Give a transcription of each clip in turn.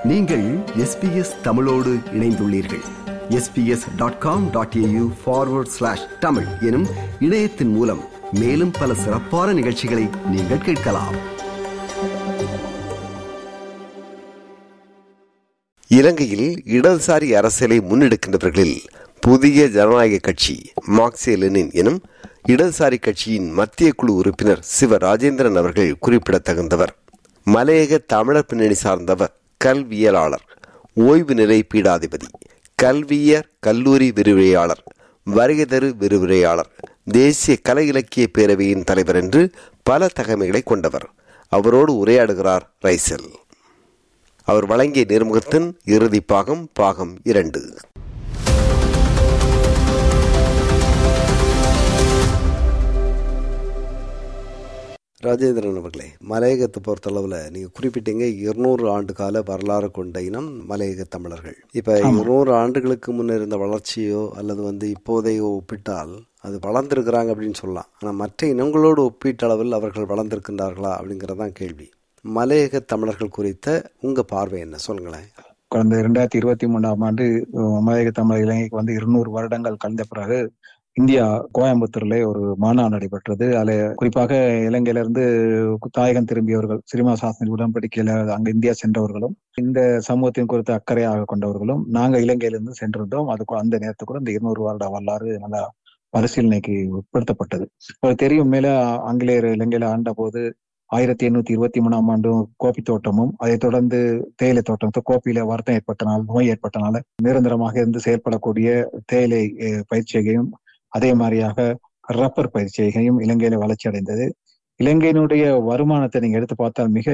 நீங்கள் SBS தமிழோடு இணைந்துள்ளீர்கள். sbs.com.au/tamil எனும் இணையத்தின் மூலம் மேலும் பல சிறப்பான நிகழ்ச்சிகளை நீங்கள் கேட்கலாம். இலங்கையில் இடதுசாரி அரசியலை முன்னெடுக்கின்றவர்களில் புதிய ஜனநாயக கட்சி மார்க்சிய லெனின் எனும் இடதுசாரி கட்சியின் மத்திய குழு உறுப்பினர் சிவராஜேந்திரன் அவர்கள் குறிப்பிடத்தகுந்தவர். மலையக தமிழர் பின்னணி சார்ந்தவர், கல்வியலாளர், ஓய்வு நிலை பீடாதிபதி, கல்வியர் கல்லூரி விரிவுரையாளர், வருகைதரு விரிவுரையாளர், தேசிய கலை இலக்கிய பேரவையின் தலைவர் என்று பல தகமைகளை கொண்டவர். அவரோடு உரையாடுகிறார் ரைசல். அவர் வழங்கிய நேர்முகத்தின் இறுதி பாகம் 2. ராஜேந்திரன் அவர்களே, மலையகத்தை பொறுத்தளவில் நீங்கள் குறிப்பிட்டீங்க 200 ஆண்டு கால வரலாறு கொண்ட இனம் மலையக தமிழர்கள். இப்போ 200 ஆண்டுகளுக்கு முன்னர் இருந்த வளர்ச்சியோ அல்லது இப்போதையோ ஒப்பிட்டால் அது வளர்ந்துருக்கிறாங்க அப்படின்னு சொல்லலாம். ஆனால் மற்ற இனங்களோடு ஒப்பீட்டளவில் அவர்கள் வளர்ந்திருக்கின்றார்களா அப்படிங்கிறதான் கேள்வி. மலையக தமிழர்கள் குறித்த உங்கள் பார்வை என்ன, சொல்லுங்களேன். கடந்த 2023ஆம் ஆண்டு மலையக தமிழர் இலங்கைக்கு 200 வருடங்கள் கழிந்த பிறகு இந்தியா கோயம்புத்தூர்ல ஒரு மாநாடு நடைபெற்றது. அதுல குறிப்பாக இலங்கையிலிருந்து தாயகம் திரும்பியவர்கள், சிரிமா சாசன உடன்படிக்கையில அங்க இந்தியா சென்றவர்களும், இந்த சமூகத்தின் குறித்து அக்கறையாக கொண்டவர்களும் நாங்க இலங்கையிலிருந்து சென்றிருந்தோம். அதுக்கு அந்த நேரத்துக்கு கூட இந்த 200 வருட வரலாறு நல்லா பரிசீலனைக்கு உட்படுத்தப்பட்டது. தெரியும், மேல ஆங்கிலேயர் இலங்கையில ஆண்ட போது 1823ஆம் ஆண்டு கோப்பி தோட்டமும், அதை தொடர்ந்து தேயிலை தோட்டம், கோப்பியில வருத்தம் ஏற்பட்டனால், நோய் ஏற்பட்டனால நிரந்தரமாக இருந்து செயல்படக்கூடிய தேயிலை பயிற்சியையும், அதே மாதிரியாக ரப்பர் பயிற்சியையும் இலங்கையில வளர்ச்சி அடைந்தது. இலங்கையினுடைய வருமானத்தை நீங்க எடுத்து பார்த்தால் மிக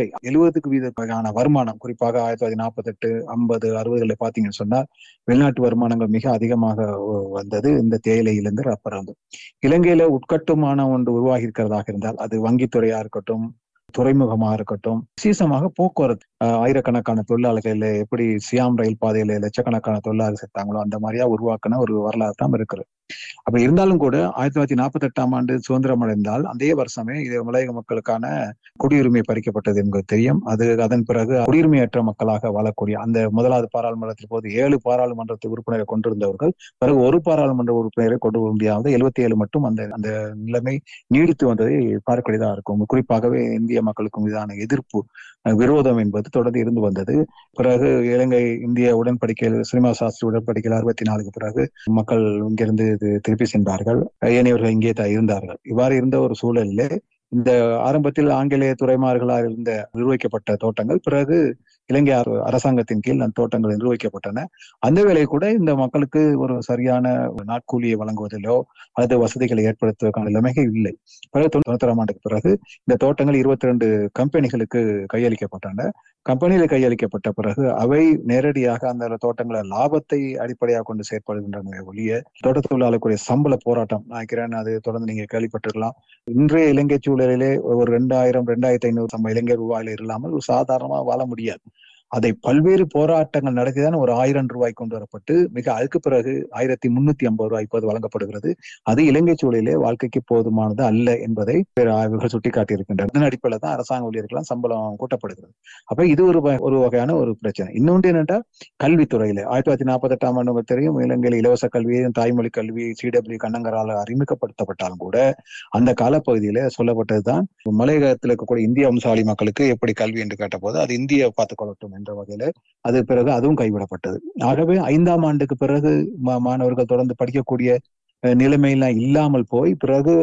70% வருமானம், குறிப்பாக 1948, 50, 60களில் பாத்தீங்கன்னு சொன்னா வெளிநாட்டு வருமானங்கள் மிக அதிகமாக வந்தது இந்த தேயிலையிலிருந்து, ரப்பர் வந்து. இலங்கையில உட்கட்டுமானம் ஒன்று உருவாகி இருக்கிறதாக இருந்தால், அது வங்கித்துறையா இருக்கட்டும், துறைமுகமாக இருக்கட்டும், விசேஷமாக போக்குவரத்து, ஆயிரக்கணக்கான தொழிலாளர்கள் எப்படி சியாம் ரயில் பாதையில லட்சக்கணக்கான தொழிலாளர்கள் சேர்த்தாங்களோ அந்த மாதிரியா உருவாக்கின ஒரு வரலாறு தான் இருக்குது. அப்படி இருந்தாலும் கூட 1948ஆம் ஆண்டு சுதந்திரம் அடைந்தால் அதே வருஷமே இது மலையக மக்களுக்கான குடியுரிமை பறிக்கப்பட்டது என்பது தெரியும். அதன் பிறகு குடியுரிமையற்ற மக்களாக வாழக்கூடிய அந்த முதலாவது பாராளுமன்றத்தில் போது 7 பாராளுமன்ற உறுப்பினரை கொண்டிருந்தவர்கள் பிறகு ஒரு பாராளுமன்ற உறுப்பினரை கொண்டு வர முடியாத 77 மட்டும் அந்த நிலைமை நீடித்து வந்ததை பார்க்கக்கூடியதாக இருக்கும். குறிப்பாகவே இந்திய மக்களுக்கும் மீதான எதிர்ப்பு, விரோதம் என்பது தொடர்ந்து இருந்து வந்தது. பிறகு இலங்கை இந்திய உடன்படிக்கையில், சினிமா சாஸ்திரி உடன்படிக்கையில் 64க்கு பிறகு மக்கள் இங்கிருந்து திருப்பி சென்றார்கள். ஏனையவர்கள் இங்கே தான் இருந்தார்கள். இவ்வாறு இருந்த ஒரு சூழலிலே இந்த ஆரம்பத்தில் ஆங்கிலேய துறைமார்களால் இருந்த நிர்வகிக்கப்பட்ட தோட்டங்கள் பிறகு இலங்கை அரசாங்கத்தின் கீழ் அந்த தோட்டங்கள் நிர்வகிக்கப்பட்டன. அந்த வேளை கூட இந்த மக்களுக்கு ஒரு சரியான நாட்கூலியை வழங்குவதிலோ அல்லது வசதிகளை ஏற்படுத்துவதற்கான நிலைமைகள் இல்லை. 1991ஆம் ஆண்டுக்கு பிறகு இந்த தோட்டங்கள் 22 கம்பெனிகளுக்கு கையளிக்கப்பட்டன. கம்பெனியில கையளிக்கப்பட்ட பிறகு அவை நேரடியாக அந்த தோட்டங்களை லாபத்தை அடிப்படையாக கொண்டு செயற்படுகின்றன ஒழிய தோட்ட தொழிலாளர்களுடைய சம்பள போராட்டம் நினைக்கிறேன், அது தொடர்ந்து நீங்க கேள்விப்பட்டிருக்கலாம். இன்றைய இலங்கை சூழலிலே ஒரு 2000, 2500 நம்ம இலங்கை ரூபாயில இல்லாமல் ஒரு சாதாரணமா வாழ முடியாது. அதை பல்வேறு போராட்டங்கள் நடத்திதான் ஒரு 1000 ரூபாய் கொண்டு வரப்பட்டு மிக அதுக்கு பிறகு 1350 ரூபாய் இப்போது வழங்கப்படுகிறது. அது இலங்கை சூழலிலே வாழ்க்கைக்கு போதுமானது அல்ல என்பதை ஆய்வுகள் சுட்டிக்காட்டி இருக்கின்றன. இதன் அடிப்படையில் தான் அரசாங்க ஊழியர்களாம் சம்பளம் கூட்டப்படுகிறது. அப்ப இது ஒரு வகையான ஒரு பிரச்சனை. இன்னொன்று என்னென்றா, கல்வித்துறையில 1948ஆம் ஆண்டு தெரியும், இலங்கையில் இலவச கல்வியையும் தாய்மொழி கல்வி CW கண்ணங்கரால் அறிமுகப்படுத்தப்பட்டாலும் கூட அந்த காலப்பகுதியில சொல்லப்பட்டதுதான் மலையகத்தில் இருக்கக்கூடிய இந்திய வம்சாவளி மக்களுக்கு எப்படி கல்வி என்று கேட்ட போது அது இந்திய பார்த்துக் கொள்ளட்டும் என்ற வகையில அது பிறகு அதுவும் கைவிடப்பட்டது. ஆகவே 5ஆம் ஆண்டுக்கு பிறகு மாணவர்கள் தொடர்ந்து படிக்கக்கூடிய நிலைமையெல்லாம் இல்லாமல் போய் பிறகு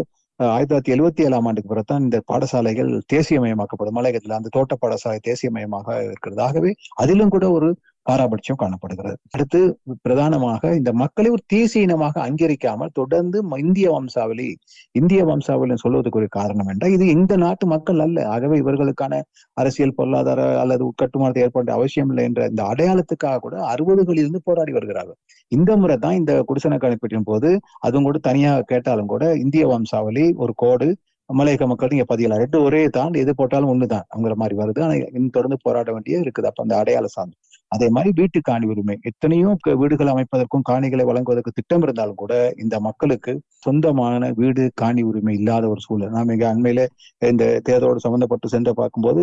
1977ஆம் ஆண்டுக்கு பிறகுதான் இந்த பாடசாலைகள் தேசியமயமாக்கப்படும். மலையகத்தில் அந்த தோட்ட பாடசாலை தேசியமயமாக இருக்கிறது. ஆகவே அதிலும் கூட ஒரு பாராபட்சம் காணப்படுகிறது. அடுத்து பிரதானமாக இந்த மக்களை ஒரு தேசிய இனமாக அங்கீகரிக்காமல் தொடர்ந்து இந்திய வம்சாவளி சொல்வதற்கு ஒரு காரணம் என்றால் இது இந்த நாட்டு மக்கள் அல்ல. ஆகவே இவர்களுக்கான அரசியல், பொருளாதார அல்லது உட்கட்டுமானத்தை ஏற்பட அவசியம் இல்லை என்ற இந்த அடையாளத்துக்காக கூட 60களில் இருந்து போராடி வருகிறார்கள். இந்த முறை தான் இந்த குடிசன கணிப்பீட்டின் போது அதுவும் கூட தனியாக கேட்டாலும் கூட இந்திய வம்சாவளி ஒரு கோடு, மலையக மக்கள் நீங்க பதியலாம், 2 ஒரே தான், எது போட்டாலும் ஒண்ணுதான் அவங்கிற மாதிரி வருது. ஆனா தொடர்ந்து போராட வேண்டிய இருக்குது. அப்ப அந்த அடையாள சார்ந்து அதே மாதிரி வீட்டு காணி உரிமை, எத்தனையோ வீடுகள் அமைப்பதற்கும் காணிகளை வழங்குவதற்கு திட்டம் இருந்தாலும் கூட இந்த மக்களுக்கு சொந்தமான வீடு காணி உரிமை இல்லாத ஒரு சூழல். நாம் இங்க அண்மையில இந்த தேர்தலோடு சம்பந்தப்பட்டு சென்று பார்க்கும்போது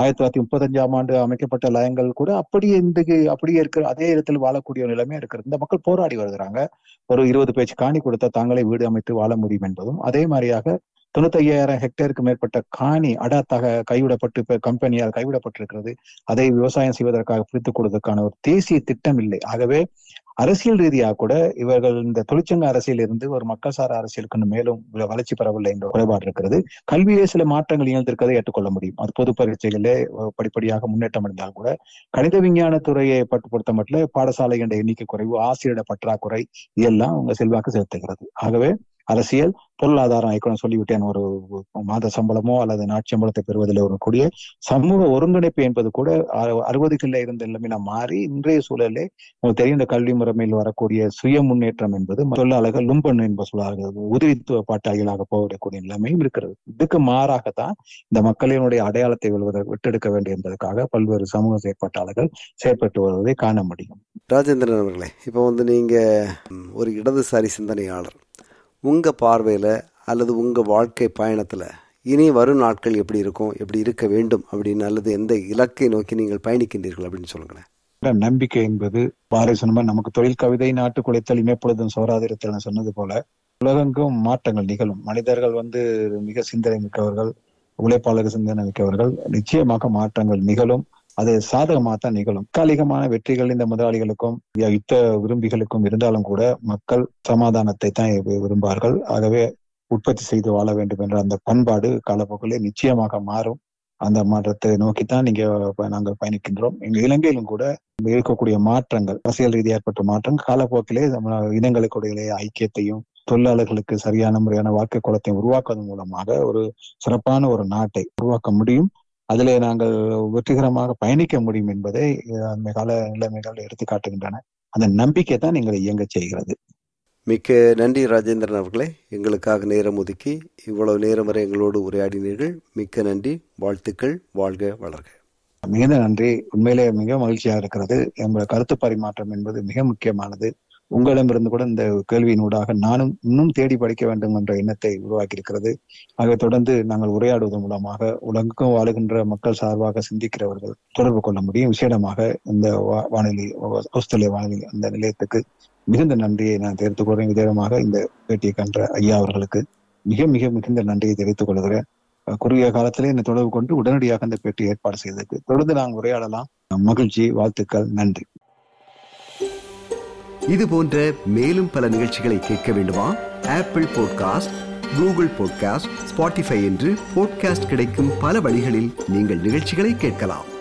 1935ஆம் ஆண்டு அமைக்கப்பட்ட லயங்கள் கூட அப்படியே அப்படியே இருக்கிற அதே இடத்தில் வாழக்கூடிய நிலைமை இருக்கிறது. இந்த மக்கள் போராடி வருகிறாங்க. ஒரு 20 பேச்சு காணி கொடுத்தா தாங்களே வீடு அமைத்து வாழ முடியும் என்பதும், அதே மாதிரியாக 95,000 ஹெக்டேருக்கு மேற்பட்ட காணி அடாத்தாக கைவிடப்பட்டு இப்ப கம்பெனியால் கைவிடப்பட்டிருக்கிறது. அதை விவசாயம் செய்வதற்காக பிரித்துக் கொடுவதற்கான ஒரு தேசிய திட்டம் இல்லை. ஆகவே அரசியல் ரீதியாக கூட இவர்கள் இந்த தொழிற்சங்க அரசியல் இருந்து ஒரு மக்கள் சாரா அரசியலுக்கு மேலும் வளர்ச்சி பெறவில்லை என்ற குறைபாடு இருக்கிறது. கல்வியிலே சில மாற்றங்கள் நிகழ்ந்திருக்கிறதை ஏற்றுக்கொள்ள முடியும். அது பொது பரீட்சைகளிலே படிப்படியாக முன்னேற்றம் அடைந்தால் கூட கணித விஞ்ஞான துறையை பொறுத்த மட்டும் பாடசாலை என்ற எண்ணிக்கை குறைவு, ஆசிரியர் பற்றாக்குறை இதெல்லாம் உங்க செல்வாக்கு செலுத்துகிறது. ஆகவே அரசியல் பொருளாதாரம் சொல்லிவிட்டேன், ஒரு மாத சம்பளமோ அல்லது நாட்சம்பளத்தை பெறுவதில் ஒரு கூடிய சமூக ஒருங்கிணைப்பு என்பது கூட 60களில் இருந்த நிலைமை மாறி இன்றைய சூழலே உங்களுக்கு தெரியும். இந்த கல்வி முறைமையில் வரக்கூடிய சுய முன்னேற்றம் என்பது தொழிலாளர்கள் லும்பன் என்பது சொல்வார்கள், உதவித்துவ பாட்டாளிகளாக போகக்கூடிய நிலைமையும் இருக்கிறது. இதுக்கு மாறாகத்தான் இந்த மக்களினுடைய அடையாளத்தை விட்டெடுக்க வேண்டும் என்பதற்காக பல்வேறு சமூக செயற்பாட்டாளர்கள் செயற்பட்டு வருவதை காண முடியும். ராஜேந்திரன் அவர்களே, இப்போ நீங்க ஒரு இடதுசாரி சிந்தனையாளர், உங்க பார்வையில அல்லது உங்க வாழ்க்கை பயணத்துல இனி வரும் நாட்கள் எப்படி இருக்கும், எப்படி இருக்க வேண்டும் அப்படின்னு, அல்லது எந்த இலக்கை நோக்கி நீங்கள் பயணிக்கின்றீர்கள் அப்படின்னு சொல்லுங்களேன். நம்பிக்கை என்பது பாரதிய நமக்கு தொழில் கவிதை நாட்டு குலைத்தல் இமைப்பொழுதும் சோராதிரத்தில் சொன்னது போல உலகெங்கும் மாற்றங்கள் நிகழும். மனிதர்கள் மிக சிந்தனை மிக்கவர்கள், உழைப்பாளர்கள் சிந்தனை மிக்கவர்கள். நிச்சயமாக மாற்றங்கள் நிகழும். அது சாதகமாகத்தான் நிகழும். தற்காலிகமான வெற்றிகள் இந்த முதலாளிகளுக்கும் யுத்த விரும்பிகளுக்கும் இருந்தாலும் கூட மக்கள் சமாதானத்தை தான் விரும்பார்கள். ஆகவே உற்பத்தி செய்து வாழ வேண்டும் என்ற அந்த பண்பாடு காலப்போக்கிலே நிச்சயமாக மாறும். அந்த மாற்றத்தை நோக்கித்தான் நாங்கள் பயணிக்கின்றோம். எங்க இலங்கையிலும் கூட இருக்கக்கூடிய மாற்றங்கள், அரசியல் ரீதியாக ஏற்பட்ட மாற்றங்கள் காலப்போக்கிலே இனங்களுக்குடைய ஐக்கியத்தையும் தொழிலாளர்களுக்கு சரியான முறையான வாழ்க்கை குளத்தையும் உருவாக்குவதன் மூலமாக ஒரு சிறப்பான ஒரு நாட்டை உருவாக்க முடியும். அதிலே நாங்கள் வெற்றிகரமாக பயணிக்க முடியும் என்பதை அந்த கால நிலைமைகள் எடுத்து காட்டுகின்றன. அந்த நம்பிக்கை தான் எங்களை இயங்க செய்கிறது. மிக்க நன்றி ராஜேந்திரன் அவர்களே, எங்களுக்காக நேரம் ஒதுக்கி இவ்வளவு நேரம் வரை எங்களோடு உரையாடினீர்கள். மிக்க நன்றி. வாழ்த்துக்கள். வாழ்க வளர்க. மிகுந்த நன்றி. உண்மையிலே மிக மகிழ்ச்சியாக இருக்கிறது. எங்களுடைய கருத்து பரிமாற்றம் என்பது மிக முக்கியமானது. உங்களிடமிருந்து கூட இந்த கேள்வியினூடாக நானும் இன்னும் தேடி படிக்க வேண்டும் என்ற எண்ணத்தை உருவாக்கி இருக்கிறது. ஆகவே தொடர்ந்து நாங்கள் உரையாடுவதன் மூலமாக உலகம் வாழுகின்ற மக்கள் சார்பாக சிந்திக்கிறவர்கள் தொடர்பு கொள்ள முடியும். விசேடமாக இந்த வானொலி, ஆஸ்திரேலிய வானொலி அந்த நிலையத்துக்கு மிகுந்த நன்றியை நான் தெரிவித்துக் கொள்கிறேன். விதமாக இந்த பேட்டியை கன்ற ஐயா அவர்களுக்கு மிக மிக மிகுந்த நன்றியை தெரிவித்துக் கொள்கிறேன். குறுகிய காலத்திலே என்னை தொடர்பு கொண்டு உடனடியாக அந்த பேட்டி ஏற்பாடு செய்ததுக்கு தொடர்ந்து நாங்கள் உரையாடலாம். மகிழ்ச்சி. வாழ்த்துக்கள். நன்றி. இது போன்ற மேலும் பல நிகழ்ச்சிகளை கேட்க வேண்டுமா? Apple podcast, Google podcast, Spotify என்று பாட்காஸ்ட் கிடைக்கும் பல வழிகளில் நீங்கள் நிகழ்ச்சிகளை கேட்கலாம்.